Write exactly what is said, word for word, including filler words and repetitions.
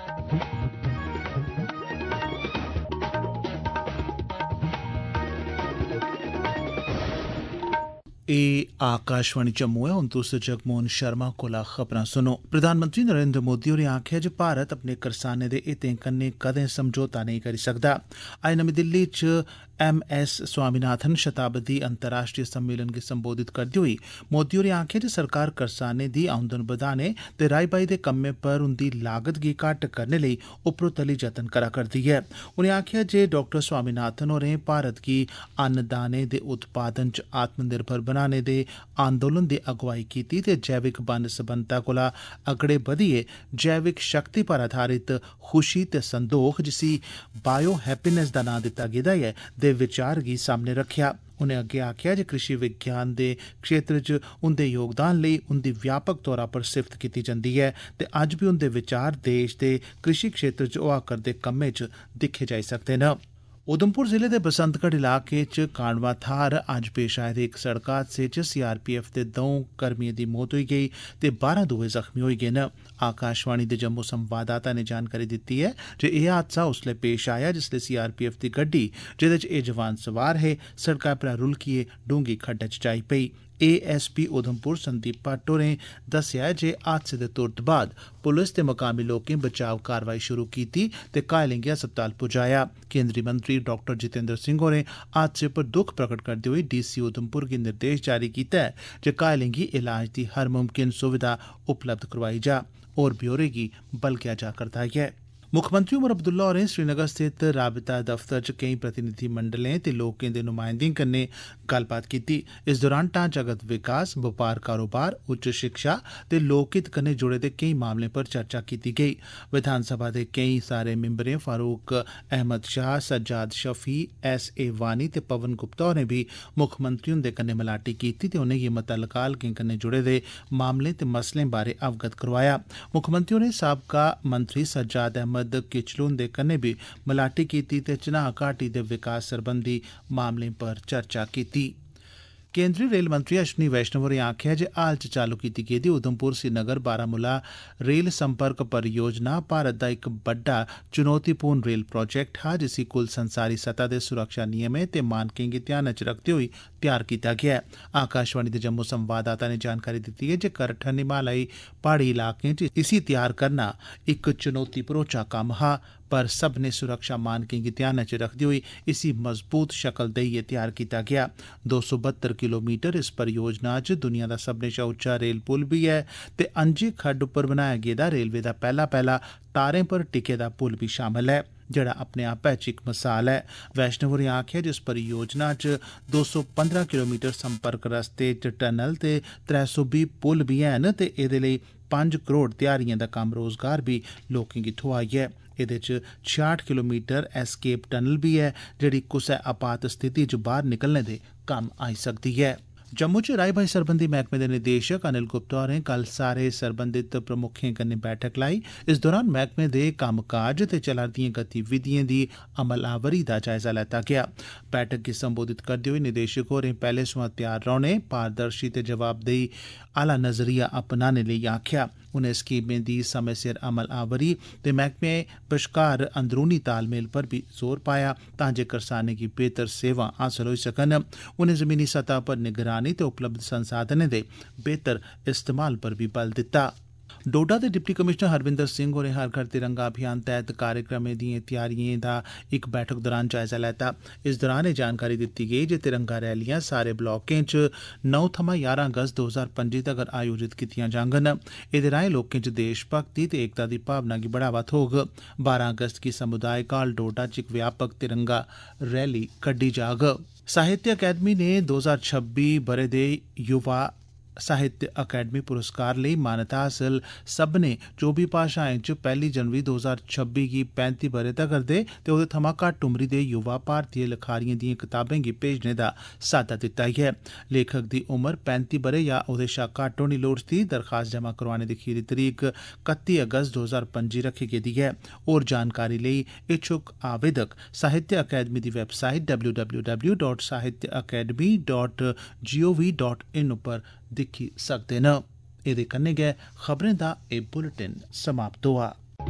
एह् आकाशवाणी जम्मू है। हुण तुस जगमोहन शर्मा कोला खबरां सुनो। प्रधानमंत्री नरेंद्र मोदी होरें आखेआ जे भारत अपने करसानें दे हितें कन्नै कदें समझौता नेईं करी सकदा। अज्ज नमीं दिल्ली च एम एस स्वामीनाथन शताब्दी अंतर्राष्ट्रीय सम्मेलन गी संबोधित करदे होई मोदी होरें आखेआ जे सरकार करसानें दी आमदन बधाने ते राई बाई दे कम्में पर उंदी लागत गी घट्ट करने लेई उपरोतली जतन करा करदी ऐ। उनें आखेआ जे डाक्टर स्वामीनाथन होरें भारत गी अन्नदाने दे उत्पादन च आत्मनिर्भर बनाने दे आंदोलन दी अगुवाई कीती ते जैविक बन्न सबन्नता कोला अगड़े बधियै जैविक शक्ति पर आधारित खुशी ते संदोख, जिसी बायो हैप्पीनेस दा नां दित्ता गेदा ऐ, दे विचार गी सामने रखेआ। उनें अग्गे आखेआ जे कृषि विज्ञान दे क्षेत्र च उंदे योगदान लेई उंदी व्यापक तौरा पर सिफत कीती जंदी ऐ ते अज्ज बी उंदे विचार देश दे कृषि क्षेत्र च होआ करदे कम्में च दिक्खे जाई सकदे न। उधमपुर जिले दे बसंतगढ़ इलाके च कांडवा थाह्र अज्ज पेश आए दे इक सड़क हादसे च सीआरपीएफ दे द'ऊं कर्मियें दी मौत होई गेई ते बारां दुए जख्मी होई गे न। आकाशवाणी दे जम्मू संवाददाता ने जानकारी दित्ती ऐ जे एह् हादसा उसलै पेश आया जिसलै सीआरपीएफ दी गड्डी, जेह्दे च एह् जवान सवार हे, सड़कै परा रुलकियै डूंगी खड्डै च जाई पेई। एएसपी उधमपुर संदीप भट्ट होरें दस्सेआ जे हादसे दे तुरत बाद पुलिस ते मकामी लोकें बचाव कारवाई शुरू कीती ते घायलें गी अस्पताल पुजाया। केंद्री मंत्री डॉक्टर जितेंद्र सिंह होरें हादसे पर दुख प्रकट करदे होई डीसी उधमपुर गी निर्देश जारी कीता ऐ जे घायलें गी इलाज दी हर मुमकिन सुविधा उपलब्ध करोआई जा। होर ब्यौरे गी बलगेआ जा करदा ऐ। मुक्खमंत्री उमर अब्दुल्ला होरें श्रीनगर स्थित राबता दफ्तर च केईं प्रतिनिधिमंडलें ते लोकें दे नुमाइंदें कन्नै गल्लबात कीती। इस दौरान ढांचागत विकास, बपार कारोबार, उच्च शिक्षा ते लोकहित कन्नै जुड़े दे केईं मामलें पर चर्चा कीती गेई। विधानसभा दे केईं सारे मिंबरें फारूक अहमद शाह, सज्जाद शफी, एस ए वानी ते पवन गुप्ता होरें बी मुक्खमंत्री हुंदे कन्नै मलाटी कीती ते उनेंगी मुतल्लका हलकें कन्नै जुड़े दे मामलें ते मसलें बारै अवगत करोआया। मुक्खमंत्री होरें साबका मंत्री सज्जाद अहमद किचलू हुंदे कन्नै बी मलाटी कीती ते चनाह घाटी दे विकास सरबंधी मामलें पर चर्चा कीती। केंद्री रेल मंत्री अश्विनी वैष्णव होरें आखेआ जे हाल च चालू कीती गेदी उधमपुर श्रीनगर बारामूला रेल संपर्क परियोजना भारत दा इक बड्डा चुनौतीपूर्ण रेल प्रोजेक्ट हा, जिसी कुल संसारी सतह दे सुरक्षा नियमें ते मानकें गी ध्यानै च रखदे होई तैयार कीता गेआ ऐ। आकाशवाणी दे जम्मू संवाददाता ने जानकारी दित्ती ऐ जे करठन हिमालयी प्हाड़ी इलाकें च इसी तैयार करना इक चुनौती भरोचा कम्म हा, पर सब्भनें सुरक्षा मानकें गी ध्यानै च रखदे होई इसी मजबूत शक्ल देइयै तैयार कीता गेआ। दो सौ बहत्तर किलोमीटर इस परियोजना च दुनिया दा सब्भनें शा उच्चा रेल पुल बी ऐ ते अंजी खड्ड उप्पर बनाया गेदा रेलवे दा पैह्ला पैह्ला तारें पर टिके दा पुल बी शामल ऐ, जेड़ा अपने आपै च इक मिसाल ऐ। वैष्णव होरें आखेआ जे इस परियोजना च दो सौ पंद्रह किलोमीटर संपर्क रस्ते च टनल ते त्रै सौ बीह् पुल बी हैन ते एह्दे लेई पंज करोड़ ध्याड़िएं दा कम्म रोजगार बी लोकें गी थ्होआ ऐ। एह्दे च छियाठ किलोमीटर एस्केप टनल बी ऐ, जेह्ड़ी कुसै आपात स्थिति च बाहर निकलने दे कम्म आई सकदी ऐ। जम्मू च राई बाई सरबंधी मैह्कमे दे निदेशक अनिल गुप्ता होरें कल सारे सरबंधित प्रमुखें कन्नै बैठक लाई। इस दौरान मैह्कमे दे कम्मकाज ते चला'रदिएं गतिविधिएं दी अमलावरी दा जायजा लैता गेआ। बैठक गी संबोधित करदे होई निदेशक होरें पैह्ले सोयां त्यार रौह्ने, पारदर्शी ते जवाबदेही आह्ला नजरिया अपनाने लेई आखेआ। उनें स्कीमें दी समें सिर अमलावरी ते मैह्कमे बश्कार अंदरूनी तालमेल पर बी जोर पाया तां जे करसानें गी बेहतर सेवां हासल होई सकन। उनें जमीनी सतह पर निगरानी ते उपलब्ध संसाधनें दे बेहतर इस्तेमाल पर भी बल दित्ता। डोडा दे डिप्टी कमिशनर हरविंदर सिंह होरें हर घर तिरंगा अभियान तैह्त कार्यक्रमें दिएं तैयारिएं दा इक बैठक दौरान जायजा लैता। इस दौरान एह् जानकारी दित्ती गेई जे तिरंगा रैलियां सारे ब्लाकें च नौ थमां यारां अगस्त दो ज्हार पंजी तगर आयोजित कीतियां जाङन। एह्दे राएं लोकें च देश भक्ति ते एकता दी भावना गी बढ़ावा थ्होग। बारां अगस्त गी समुदायक हाल डोडा च इक व्यापक तिरंगा रैली कड्डी जाग। साहित्य अकैडमी ने दो ज्हार छब्बी ब'रे दे युवा साहित्य अकैडमी पुरस्कार लेई मानता हासल सब्भनें चौबी भाषाएं च पैह्ली जनवरी दो ज्हार छब्बी गी पैंती ब'रे तगर दे ते ओह्दे थमां घट्ट उमरी दे युवा भारतीय लखारिएं दिएं कताबें गी भेजने दा साद्दा दित्ता ऐ। लेखक दी उमर पैंती ब'रे जां ओह्दे शा घट्ट होनी लोड़चदी। दरखास्त जमा करोआने दी खीरी तरीक कत्ती अगस्त दो ज्हार पंजी रक्खी गेदी ऐ। होर जानकारी लेई इच्छुक आवेदक साहित्य अकैडमी दी website W W W dot Sahitya Academy dot G O V dot in उप्पर दिक्खी सकदे न। एह्दे कन्नै गै खबरें दा एह् बुलेटिन समाप्त होआ।